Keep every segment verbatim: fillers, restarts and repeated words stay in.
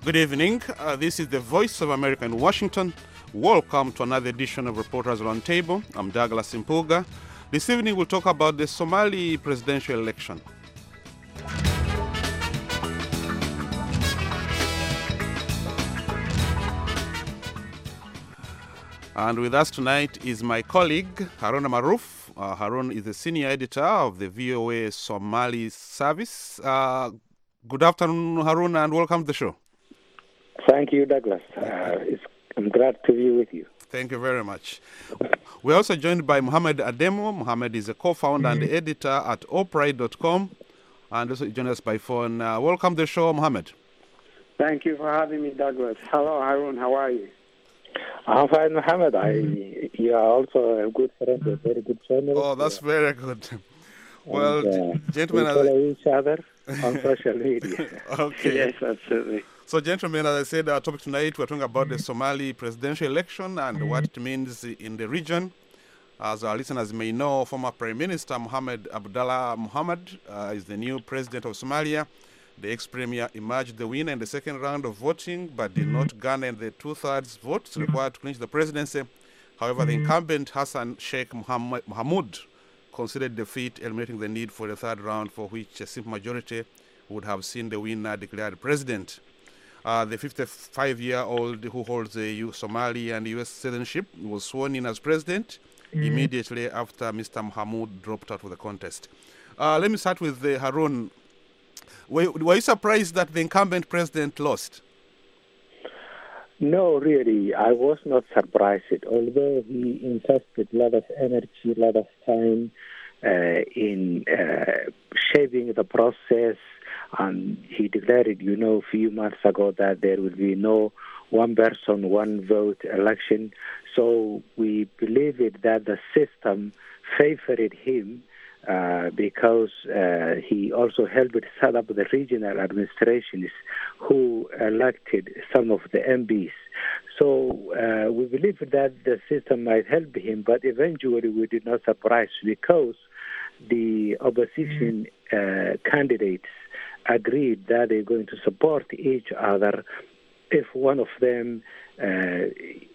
Good evening. Uh, this is the Voice of America in Washington. Welcome to another edition of Reporters Roundtable. I'm Douglas Impuga. This evening we'll talk about the Somali presidential election. And with us tonight is my colleague, Harun Maruf. Uh, Harun is the senior editor of the V O A Somali service. Uh, good afternoon, Harun, and welcome to the show. Thank you, Douglas. Uh, it's, I'm glad to be with you. Thank you very much. We're also joined by Mohammed Ademo. Mohammed is a co-founder and editor at opride dot com, and also joined us by phone. Uh, welcome to the show, Mohammed. Thank you for having me, Douglas. Hello, Harun. How are you? I'm fine, Mohammed. I, you are also a good friend, a very good journalist. Oh, that's very good. Well, and, uh, gentlemen, we follow each other on social media. Okay. Yes, absolutely. So, gentlemen, as I said, our topic tonight, we're talking about the Somali presidential election and what it means in the region. As our listeners may know, former Prime Minister Mohamed Abdallah Mohamed uh, is the new president of Somalia. The ex-premier emerged the winner in the second round of voting, but did not garner the two-thirds votes required to clinch the presidency. However, the incumbent Hassan Sheikh Mohammed, Mohamud conceded defeat, eliminating the need for the third round, for which a simple majority would have seen the winner declared president. Uh, the fifty-five-year-old who holds a U- Somali and U S citizenship was sworn in as president mm. immediately after Mister Mohamud dropped out of the contest. Uh, let me start with uh, Harun. Were, were you surprised that the incumbent president lost? No, really, I was not surprised. Although he invested a lot of energy, a lot of time uh, in uh, shaping the process, and he declared, you know, a few months ago that there will be no one person, one vote election. So we believe it that the system favored him uh, because uh, he also helped set up the regional administrations who elected some of the M Ps. So uh, we believe that the system might help him, but eventually we did not surprise because the opposition uh, candidates agreed that they're going to support each other if one of them uh,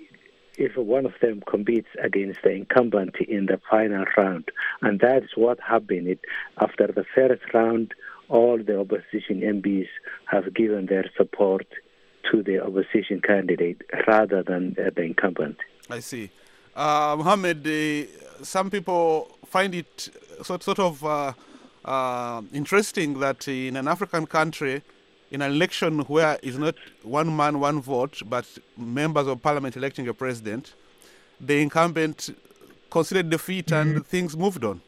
if one of them competes against the incumbent in the final round. And that's what happened. It, after the first round, all the opposition M Ps have given their support to the opposition candidate rather than uh, the incumbent. I see. Uh, Mohammed, uh, some people find it sort, sort of uh, uh, interesting that in an African country, in an election where it's not one man, one vote, but members of parliament electing a president, the incumbent conceded defeat and things moved on.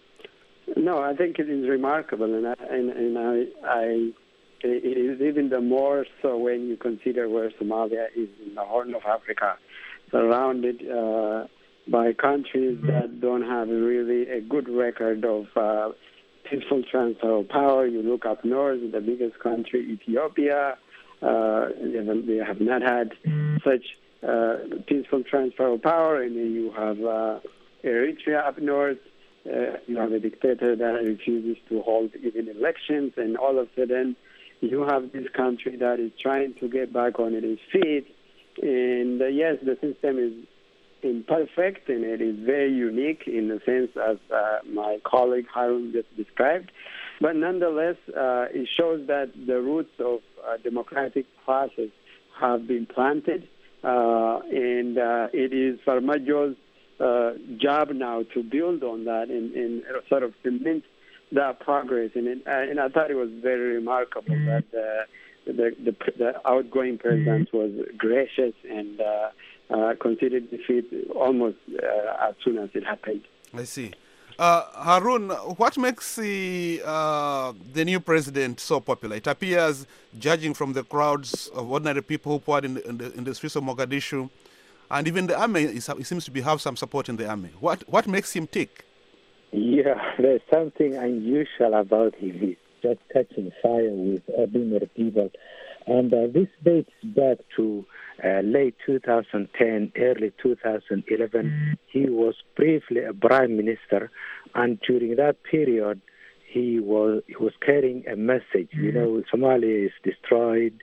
No, I think it is remarkable, and I, and, and I, I, it is even the more so when you consider where Somalia is in the Horn of Africa, surrounded uh, by countries that don't have really a good record of uh, peaceful transfer of power. You look up north, the biggest country, Ethiopia, uh, they have not had such uh, peaceful transfer of power. And then you have uh, Eritrea up north. Uh, you have a dictator that refuses to hold even elections. And all of a sudden, you have this country that is trying to get back on its feet. And uh, yes, the system is imperfect, and it is very unique in the sense as uh, my colleague Harun just described. But nonetheless, uh, it shows that the roots of uh, democratic process have been planted, uh, and uh, it is Farmajo's uh, job now to build on that and, and sort of cement that progress. And, it, uh, and I thought it was very remarkable that uh, the, the, the outgoing president was gracious and uh, Uh, considered defeat almost uh, as soon as it happened. I see. Uh, Harun, what makes the, uh, the new president so popular? It appears, judging from the crowds of ordinary people who poured in the, in the, in the streets of Mogadishu, and even the army, is, it seems to be have some support in the army. What what makes him tick? Yeah, there's something unusual about him. He's just catching fire with ordinary people. And uh, this dates back to uh, late two thousand ten, early two thousand eleven. He was briefly a prime minister, and during that period, he was he was carrying a message. You know, Somalia is destroyed,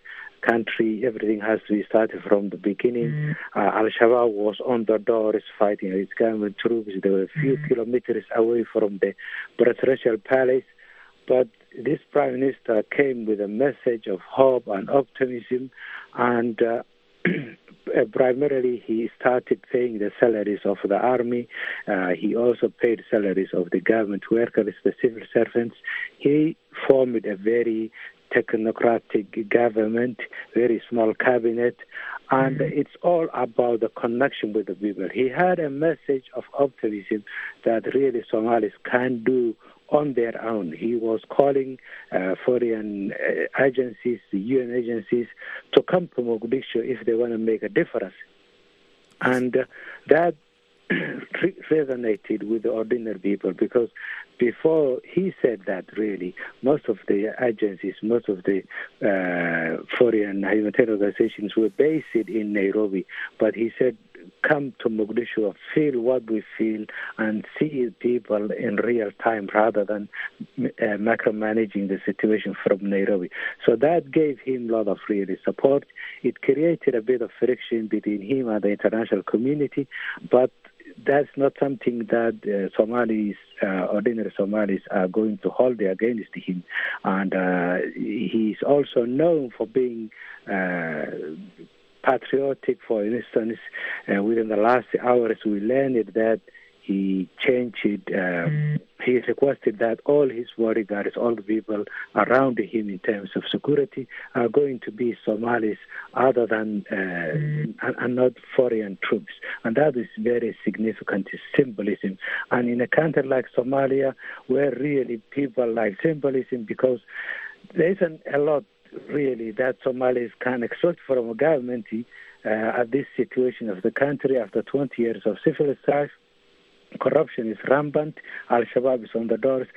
country. Everything has to be started from the beginning. Mm-hmm. Uh, Al-Shabaab was on the doors fighting its government troops. They were a few mm-hmm. kilometers away from the presidential palace. But this prime minister came with a message of hope and optimism, and uh, primarily he started paying the salaries of the army. Uh, he also paid salaries of the government workers, the civil servants. He formed a very technocratic government, very small cabinet, and mm-hmm. it's all about the connection with the people. He had a message of optimism that really Somalis can do on their own. He was calling uh, foreign uh, agencies, the U N agencies, to come to Mogadishu if they want to make a difference. And uh, that resonated with the ordinary people, because before he said that, really, most of the agencies, most of the uh, foreign humanitarian organizations were based in Nairobi. But he said, come to Mogadishu, feel what we feel, and see people in real time rather than uh, micromanaging the situation from Nairobi. So that gave him a lot of really support. It created a bit of friction between him and the international community, but that's not something that uh, Somalis, uh, ordinary Somalis, are going to hold against him. And uh, he's also known for being uh, patriotic. For instance, uh, within the last hours, we learned that he changed it. Uh, mm. He requested that all his bodyguards, all the people around him in terms of security, are going to be Somalis other than uh, mm. and, and not foreign troops. And that is very significant symbolism. And in a country like Somalia, where really people like symbolism, because there isn't a lot really that Somalis can expect from a government uh, at this situation of the country after twenty years of civil strife. Corruption is rampant. Al-Shabaab is on the doors.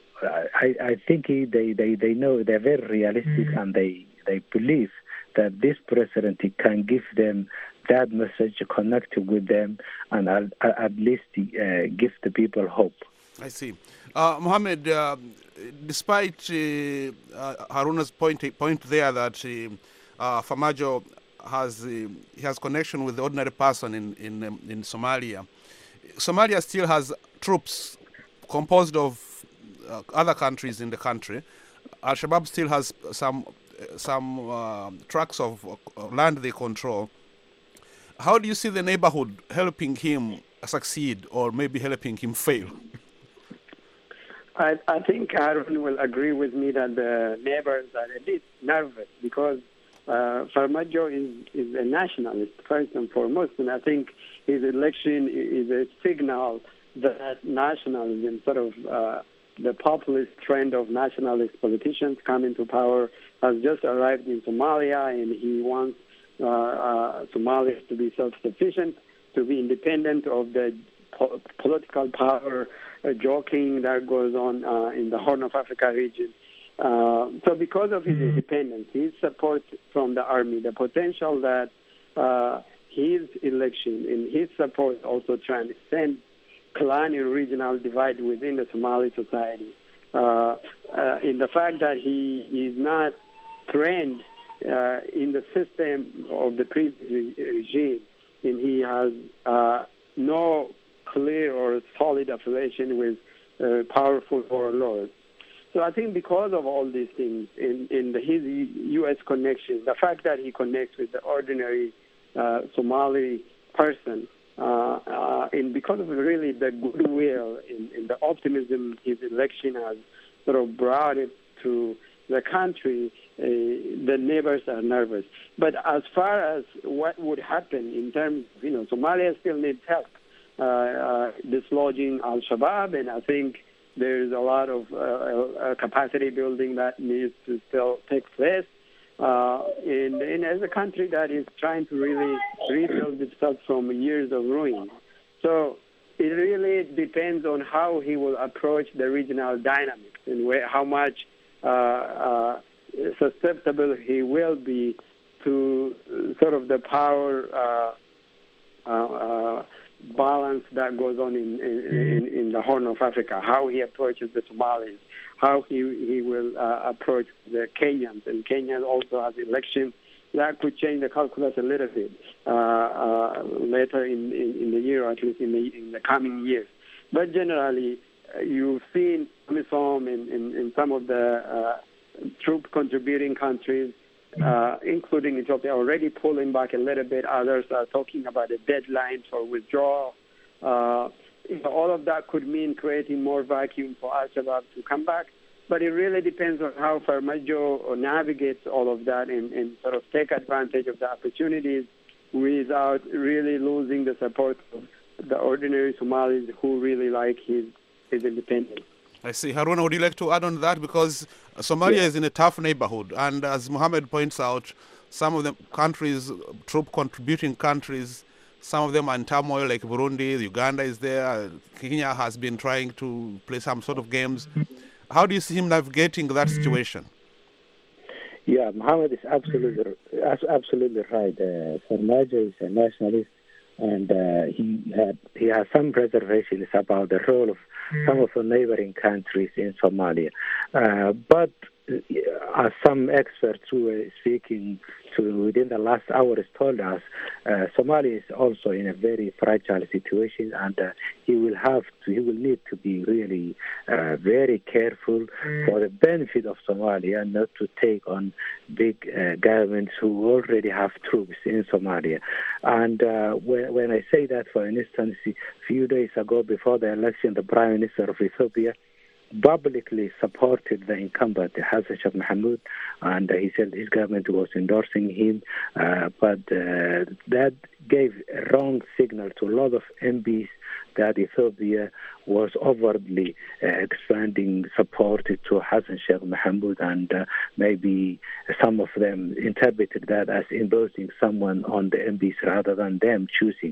I, I think they, they, they know they're very realistic, mm. and they, they believe that this president can give them that message, connect with them, and at, at least uh, give the people hope. I see. Uh, Mohammed, uh, despite uh, uh, Haruna's point, point there that uh, uh, Farmajo has uh, he has connection with the ordinary person in, in, um, in Somalia, Somalia still has troops composed of uh, other countries in the country. Al-Shabaab still has some some uh, tracts of uh, land they control. How do you see the neighborhood helping him succeed, or maybe helping him fail? I, I think Harun will agree with me that the neighbors are a bit nervous because uh, Farmajo is, is a nationalist, first and foremost, and I think his election is a signal that nationalism, sort of uh, the populist trend of nationalist politicians coming to power, has just arrived in Somalia, and he wants uh, uh, Somalis to be self-sufficient, to be independent of the po- political power uh, joking that goes on uh, in the Horn of Africa region. Uh, so because of his independence, his support from the army, the potential that uh, his election and his support also transcend clan and regional divide within the Somali society. Uh, uh, in the fact that he is not trained uh, in the system of the previous regime, and he has uh, no clear or solid affiliation with uh, powerful warlords. So I think because of all these things, in, in the, his U S connection, the fact that he connects with the ordinary uh, Somali person, uh, uh, and because of really the goodwill and, and the optimism his election has sort of brought it to the country, uh, the neighbors are nervous. But as far as what would happen in terms, you know, Somalia still needs help uh, uh, dislodging Al-Shabaab, and I think there's a lot of uh, uh, capacity building that needs to still take place. Uh, and, and as a country that is trying to really rebuild itself from years of ruin. So it really depends on how he will approach the regional dynamics and where, how much uh, uh, susceptible he will be to sort of the power uh, uh, uh, balance that goes on in, in, in the Horn of Africa, how he approaches the Somalis, how he he will uh, approach the Kenyans. And Kenya also has elections that could change the calculus a little bit uh, uh, later in, in, in the year, or at least in the, in the coming years. But generally, uh, you've seen AMISOM in, in, in some of the uh, troop contributing countries, uh, including Ethiopia, already pulling back a little bit. Others are talking about a deadline for withdrawal. Uh, you know, all of that could mean creating more vacuum for Al-Shabaab to come back. But it really depends on how Farmajo navigates all of that and, and sort of take advantage of the opportunities without really losing the support of the ordinary Somalis who really like his, his independence. I see. Haruna, would you like to add on that? Because Somalia yeah. is in a tough neighborhood. And as Mohammed points out, some of the countries, troop contributing countries, some of them are in turmoil, like Burundi, Uganda is there. Kenya has been trying to play some sort of games. How do you see him navigating that situation? Yeah, Mohammed is absolutely absolutely right. Uh, Farmajo is a nationalist, and uh, he had he has some reservations about the role of some of the neighboring countries in Somalia. Uh, but uh, as some experts who were speaking to within the last hours told us, uh, Somalia is also in a very fragile situation, and uh, he will have to, he will need to be really uh, very careful for the benefit of Somalia, and not to take on big uh, governments who already have troops in Somalia. And uh, when, when I say that, for instance, a few days ago before the election, the Prime Minister of Ethiopia publicly supported the incumbent, Hassan Sheikh Mohamud, and uh, he said his government was endorsing him, uh, but uh, that gave a wrong signal to a lot of M Ps that Ethiopia was overtly uh, expanding support to Hassan Sheikh Mohamud, and uh, maybe some of them interpreted that as endorsing someone on the M Ps rather than them choosing.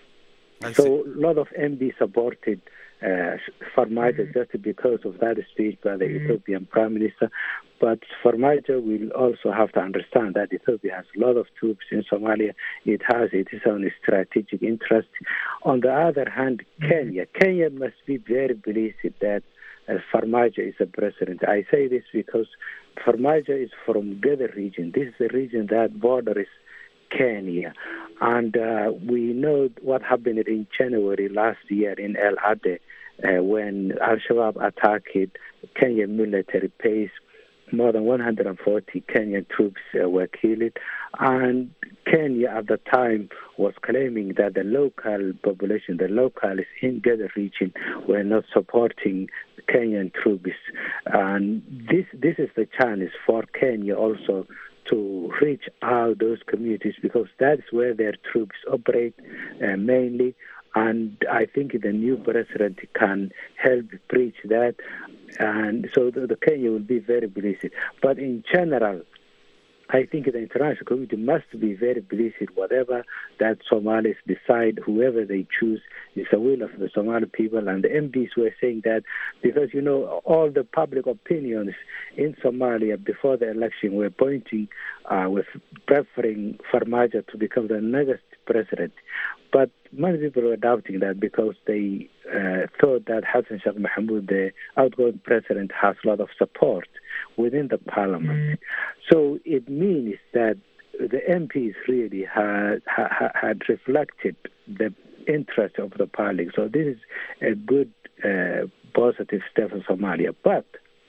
So a lot of M Ps supported Uh, Farmajo just because of that speech by the Ethiopian Prime Minister. But Farmajo will also have to understand that Ethiopia has a lot of troops in Somalia. It has its own strategic interest. On the other hand, Kenya. Kenya must be very pleased that uh, Farmajo is a president. I say this because Farmajo is from Gada region. This is the region that borders Kenya. And uh, we know what happened in January last year in El Ade uh, when Al-Shabaab attacked Kenyan military base. More than one hundred forty Kenyan troops uh, were killed. And Kenya at the time was claiming that the local population, the locals in Gada region, were not supporting Kenyan troops. And this, this is the chance for Kenya also to reach out those communities, because that's where their troops operate uh, mainly. And I think the new president can help preach that. And so the, the Kenya will be very pleased. But in general, I think the international community must be very pleased. Whatever that Somalis decide, whoever they choose, is the will of the Somali people. And the M Ps were saying that because, you know, all the public opinions in Somalia before the election were pointing, uh, with preferring Farmajo to become the next president. But many people were doubting that because they uh, thought that Hassan Sheikh Mohamud, the outgoing president, has a lot of support within the parliament. Mm. So it means that the M Ps really had, ha, had reflected the interest of the public. So this is a good, uh, positive step for Somalia. But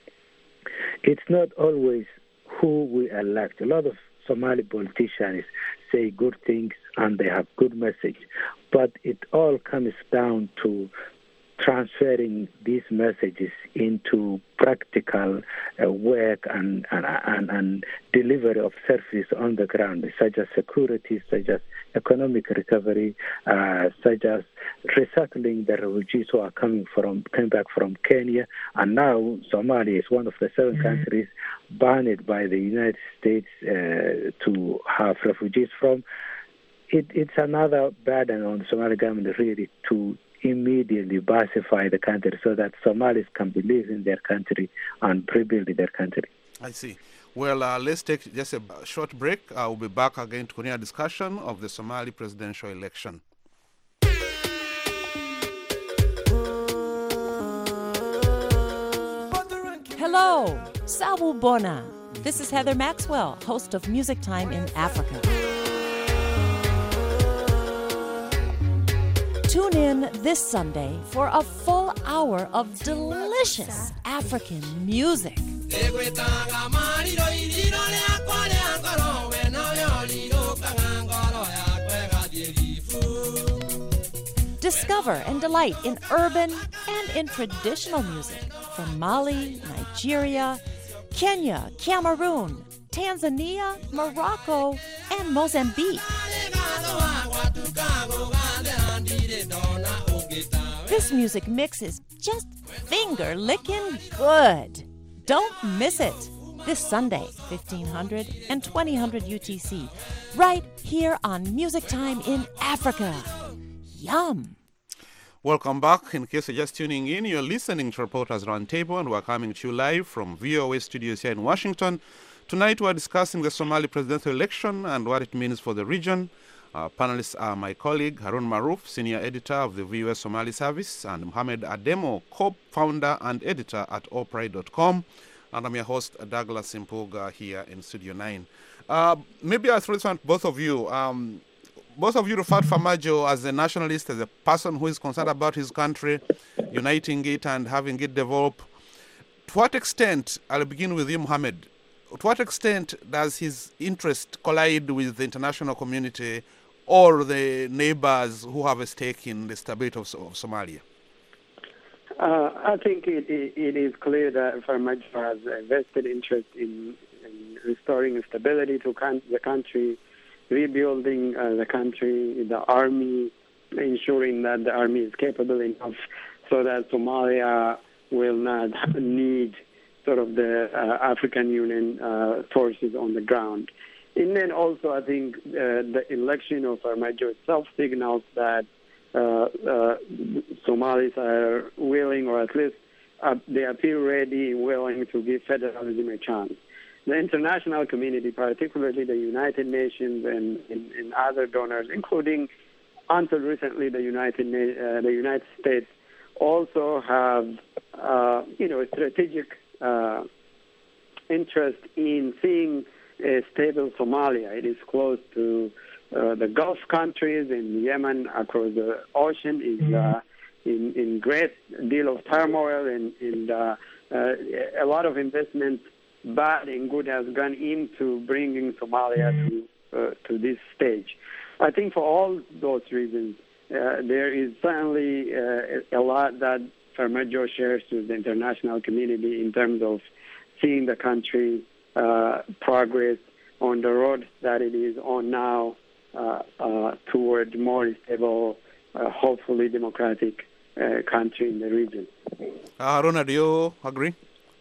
it's not always who we elect. A lot of Somali politicians say good things and they have good message, but it all comes down to transferring these messages into practical uh, work and, and, and, and delivery of services on the ground, such as security, such as economic recovery, uh, such as resettling the refugees who are coming from coming back from Kenya. And now Somalia is one of the seven mm-hmm. countries banned by the United States uh, to have refugees from. It, it's another burden on the Somali government really to immediately pacify the country so that Somalis can believe in their country and rebuild their country. I see. Well, uh, let's take just a short break. I will be back again to continue our discussion of the Somali presidential election. Hello, Sabu Bona. This is Heather Maxwell, host of Music Time in Africa. Tune in this Sunday for a full hour of delicious African music. Discover and delight in urban and in traditional music from Mali, Nigeria, Kenya, Cameroon, Tanzania, Morocco, and Mozambique. This music mix is just finger-licking good. Don't miss it. This Sunday, fifteen hundred and twenty hundred U T C, right here on Music Time in Africa. Yum. Welcome back. In case you're just tuning in, you're listening to Reporters Roundtable, and we're coming to you live from V O A studios here in Washington. Tonight, we're discussing the Somali presidential election and what it means for the region. Our panelists are my colleague, Harun Maruf, senior editor of the V O A Somali Service, and Mohamed Ademo, co-founder and editor at Oprah dot com. And I'm your host, Douglas Impuga, here in Studio nine. Uh, maybe I'll throw this one to both of you. Um, both of you referred Farmajo as a nationalist, as a person who is concerned about his country, uniting it and having it develop. To what extent, I'll begin with you, Mohamed, to what extent does his interest collide with the international community or the neighbors who have a stake in the stability of, of Somalia? Uh, I think it, it, it is clear that Farmajo has a vested interest in, in restoring stability to con- the country, rebuilding uh, the country, the army, ensuring that the army is capable enough so that Somalia will not need sort of the uh, African Union uh, forces on the ground. And then also I think uh, the election of Farmajo itself signals that uh, uh, Somalis are willing, or at least uh, they appear ready, willing to give federalism a chance. The international community, particularly the United Nations and, and, and other donors, including until recently the United uh, the United States, also have uh, you know a strategic uh, interest in seeing a stable Somalia. It is close to uh, the Gulf countries, and Yemen across the ocean is uh, in in great deal of turmoil, and, and uh, uh, a lot of investment, bad and good, has gone into bringing Somalia to uh, to this stage. I think for all those reasons, uh, there is certainly uh, a lot that Farmajo shares with the international community in terms of seeing the country uh, progress on the road that it is on now uh, uh, toward more stable, uh, hopefully democratic uh, country in the region. Uh, Haruna, do you agree?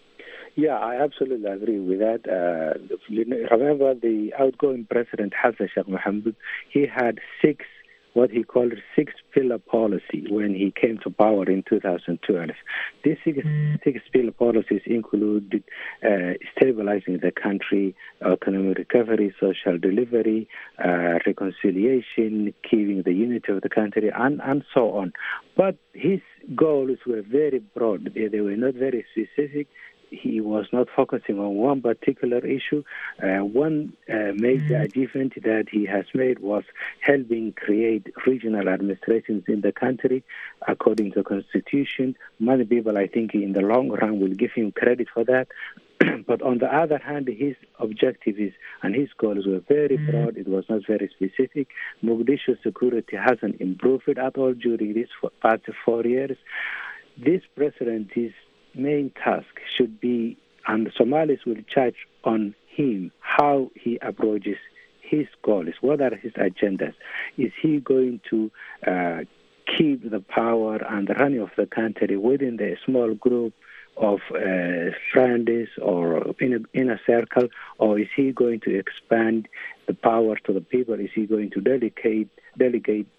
Yeah, I absolutely agree with that. Uh, remember, the outgoing president, Hassan Sheikh Mohamud, he had six, what he called six pillar policy when he came to power in two thousand twelve. These six, six pillar policies included uh, stabilizing the country, economic recovery, social delivery, uh, reconciliation, keeping the unity of the country, and, and so on. But his goals were very broad. They, they were not very specific. He was not focusing on one particular issue. Uh, one uh, major achievement that he has made was helping create regional administrations in the country according to the Constitution. Many people, I think, in the long run will give him credit for that. But on the other hand, his objective is, and his goals were very broad. It was not very specific. Mogadishu security hasn't improved at all during these past four years. This president is main task should be, and the Somalis will judge on him, how he approaches his goals, what are his agendas. Is he going to uh, keep the power and the running of the country within the small group of uh, friends or in a, in a circle, or is he going to expand the power to the people? Is he going to delegate, delegate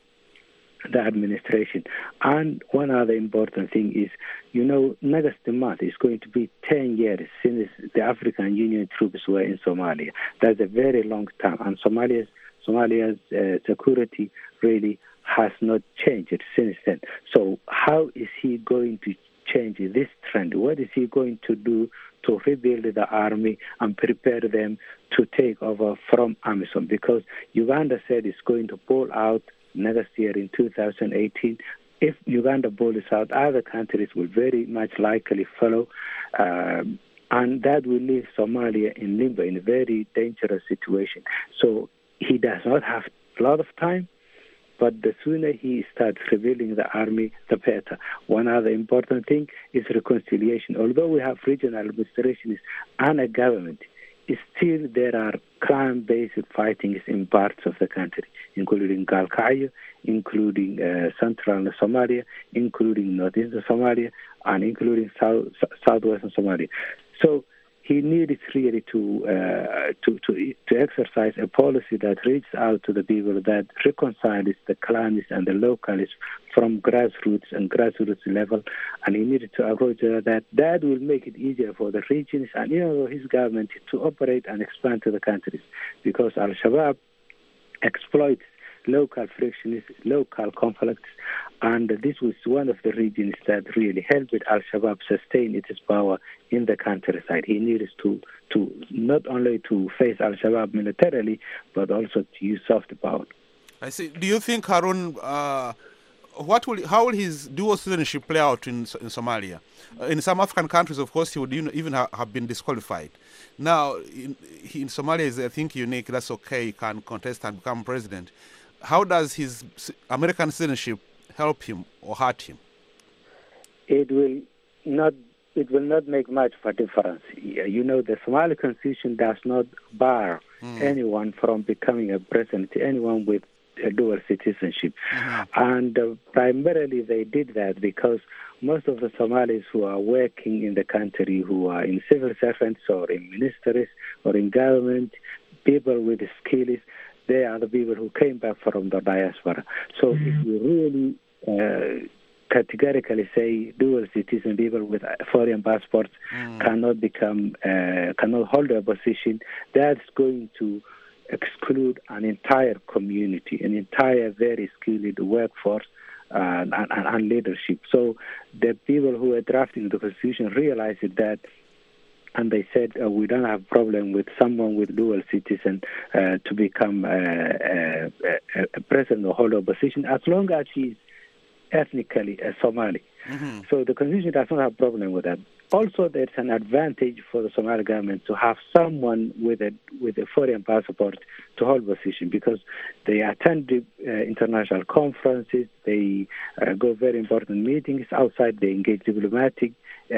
the administration? And one other important thing is, you know, next month is going to be ten years since the African Union troops were in Somalia. That's a very long time, and Somalia's Somalia's uh, security really has not changed since then. So how is he going to change this trend? What is he going to do to rebuild the army and prepare them to take over from AMISOM? Because Uganda said it's going to pull out next year in two thousand eighteen. If Uganda pulls out, other countries will very much likely follow, um, and that will leave Somalia in limbo, in a very dangerous situation. So he does not have a lot of time, but the sooner he starts rebuilding the army, the better. One other important thing is reconciliation. Although we have regional administrations and a government, still there are crime-based fightings in parts of the country, including Galkayo, including uh, central Somalia, including northeastern Somalia, and including south, southwestern Somalia. So he needed really to, uh, to to to exercise a policy that reaches out to the people, that reconciles the clans and the locals from grassroots and grassroots level, and he needed to approach that. That will make it easier for the regions and you know his government to operate and expand to the countries, because Al-Shabaab exploits local frictions, local conflicts, and this was one of the regions that really helped Al-Shabaab sustain its power in the countryside. He needed to, to not only to face Al-Shabaab militarily, but also to use soft power. I see. Do you think, Harun, uh, what will, how will his dual citizenship play out in, in Somalia? Uh, in some African countries, of course, he would even ha- have been disqualified. Now, in, in Somalia is, I think, unique. That's okay. He can contest and become president. How does his American citizenship help him or hurt him? It will not. It will not make much of a difference. You know, the Somali constitution does not bar mm. anyone from becoming a president. Anyone with a dual citizenship, mm-hmm. and uh, primarily they did that because most of the Somalis who are working in the country, who are in civil servants or in ministries or in government, people with skills, they are the people who came back from the diaspora. So mm-hmm. if you really uh, categorically say dual citizen people with foreign passports mm. cannot become, uh, cannot hold a position, that's going to exclude an entire community, an entire very skilled workforce uh, and, and, and leadership. So the people who are drafting the constitution realized that, and they said, uh, we don't have a problem with someone with dual citizen uh, to become uh, uh, a, a president or hold a position, as long as he's ethnically a Somali. Mm-hmm. So the constitution does not have a problem with that. Also, there's an advantage for the Somali government to have someone with a with a foreign passport to hold position, because they attend uh, international conferences, they uh, go very important meetings outside, they engage diplomatic uh,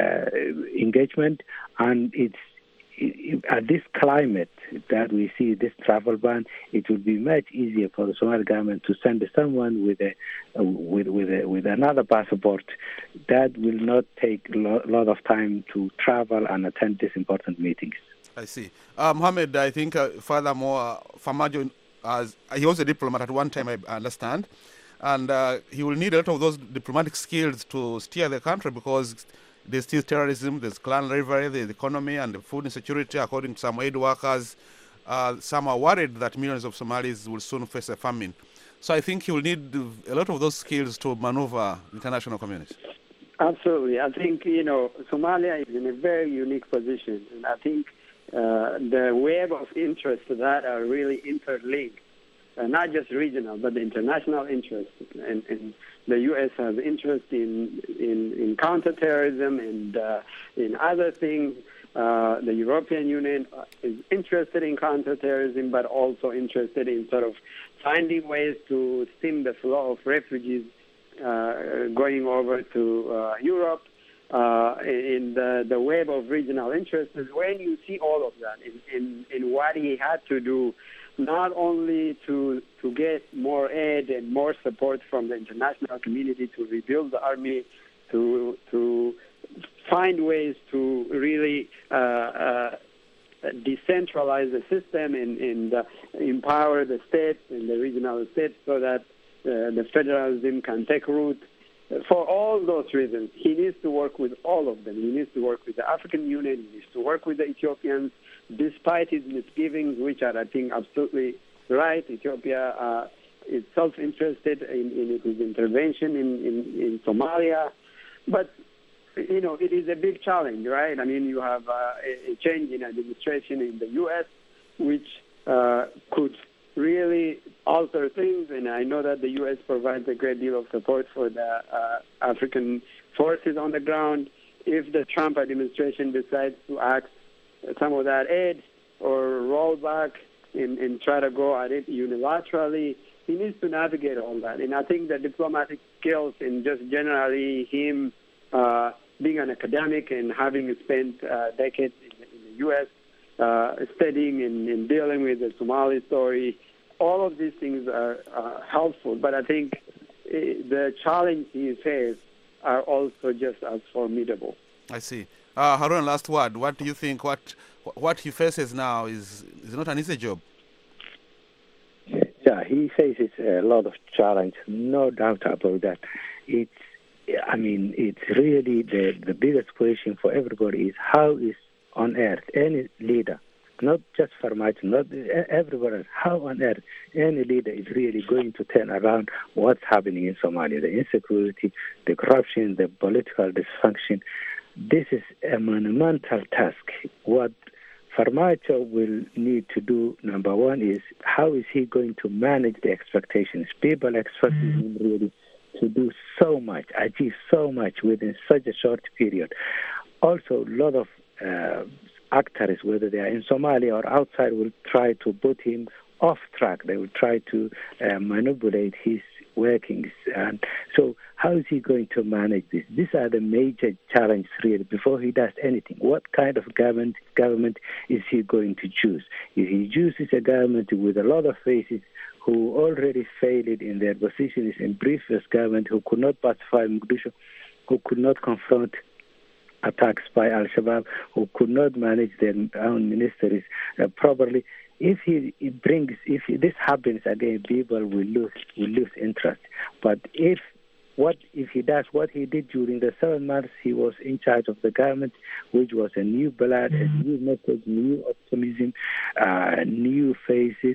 engagement, and it's it, at this climate that we see, this travel ban, it would be much easier for the Somali government to send someone with a uh, with with a, with another passport that will not take a lo- lot of time to travel and attend these important meetings. I see. Uh, Mohammed, I think uh, furthermore, uh, Farmajo, as he was a diplomat at one time, I understand, and uh, he will need a lot of those diplomatic skills to steer the country, because there's still terrorism, there's clan rivalry, there's the economy and the food insecurity. According to some aid workers, uh, some are worried that millions of Somalis will soon face a famine. So I think he will need a lot of those skills to maneuver the international community. Absolutely. I think, you know, Somalia is in a very unique position. And I think uh, the web of interests that are really interlinked, uh, not just regional, but the international interests. And, and the U S has interest in, in, in counterterrorism and uh, in other things. Uh, the European Union is interested in counterterrorism, but also interested in sort of finding ways to stem the flow of refugees uh, going over to uh, Europe. Uh, in the, the web of regional interests, is when you see all of that in, in, in what he had to do, not only to to get more aid and more support from the international community to rebuild the army, to to find ways to really uh, uh, decentralize the system and, and uh, empower the states and the regional states so that uh, the federalism can take root. For all those reasons, he needs to work with all of them. He needs to work with the African Union. He needs to work with the Ethiopians, despite his misgivings, which are, I think, absolutely right. Ethiopia uh, is self-interested in, in his intervention in, in, in Somalia. But you know, it is a big challenge, right? I mean, you have uh, a, a change in administration in the U S, which uh, could really alter things. And I know that the U S provides a great deal of support for the uh, African forces on the ground. If the Trump administration decides to axe some of that aid or roll back and, and try to go at it unilaterally, he needs to navigate all that. And I think the diplomatic skills and just generally him uh, being an academic and having spent uh, decades in, in the U S uh, studying and, and dealing with the Somali story, all of these things are uh, helpful. But I think uh, the challenge he faces are also just as formidable. I see. Uh, Harun, last word. What do you think? What what he faces now is is not an easy job. Yeah, he faces a lot of challenge, no doubt about that. It's, I mean, it's really the, the biggest question for everybody is how is on earth any leader, not just Farmaajo, not everybody else, how on earth any leader is really going to turn around what's happening in Somalia, the insecurity, the corruption, the political dysfunction. This is a monumental task. What Farmaajo will need to do, number one, is how is he going to manage the expectations? People expect him really to do so much, achieve so much within such a short period. Also, a lot of uh, actors, whether they are in Somalia or outside, will try to put him off track. They will try to uh, manipulate his workings. And so how is he going to manage this? These are the major challenges really before he does anything. What kind of government government is he going to choose? If he chooses a government with a lot of faces who already failed in their positions in previous government, who could not pacify Mogadishu, who could not confront attacks by Al-Shabaab, who could not manage their own ministries uh, properly, if he, he brings, if this happens again, people will lose will lose interest. But if what if he does what he did during the seven months he was in charge of the government, which was a new blood, a new message, new optimism, uh, new faces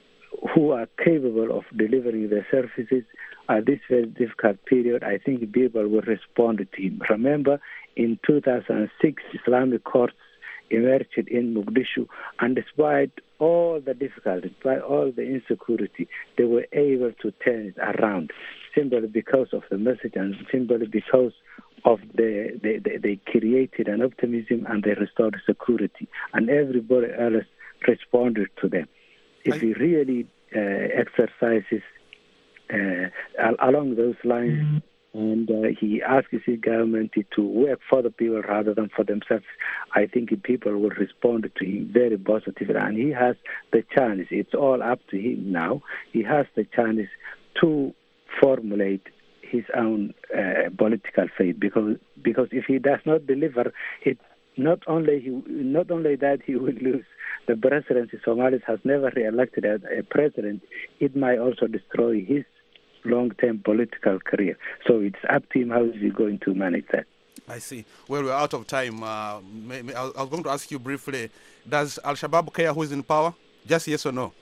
who are capable of delivering the services at this very difficult period, I think people will respond to him. Remember, in two thousand six, Islamic courts emerged in Mogadishu, and despite all the difficulties, despite all the insecurity, they were able to turn it around simply because of the message and simply because of the they, they, they created an optimism and they restored security, and everybody else responded to them. If he really uh, exercises uh, along those lines, mm-hmm. and uh, he asks his government to work for the people rather than for themselves, I think people will respond to him very positively. And he has the chance. It's all up to him now. He has the chance to formulate his own uh, political fate, because because if he does not deliver, it not only he not only that he will lose the presidency. Somalis has never re-elected as a president. It might also destroy his long-term political career. So it's up to him how is he going to manage that. I see. Well, we're out of time. Uh, may, may, I was going to ask you briefly, does Al-Shabaab care who is in power? Just yes or no?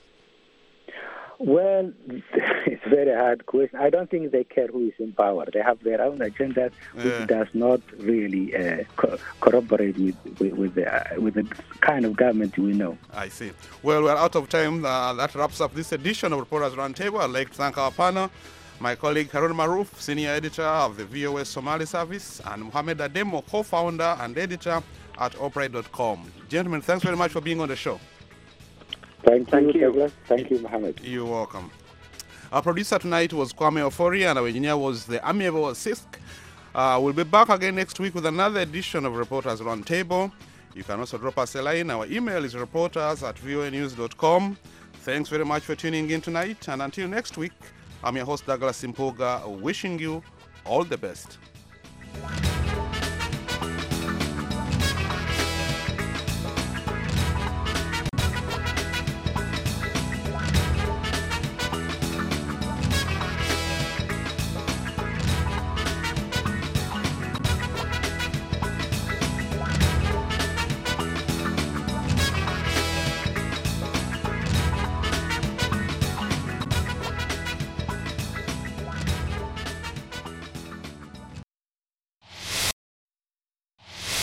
Well, it's a very hard question. I don't think they care who is in power. They have their own agenda, which yeah. does not really uh, co- corroborate with with, with, the, uh, with the kind of government we know. I see. Well, we're out of time. Uh, that wraps up this edition of Reporters Roundtable. I'd like to thank our panel, my colleague Harun Maruf, Senior Editor of the V O S Somali Service, and Mohamed Ademo, Co-founder and Editor at Operate dot com. Gentlemen, thanks very much for being on the show. Thank, Thank you, you. Douglas. Thank you, Mohammed. You're welcome. Our producer tonight was Kwame Ofori, and our engineer was the amiable Sisk. Uh, we'll be back again next week with another edition of Reporters Roundtable. You can also drop us a line. Our email is reporters at v o a news dot com. Thanks very much for tuning in tonight, and until next week, I'm your host Douglas Simpoga, wishing you all the best.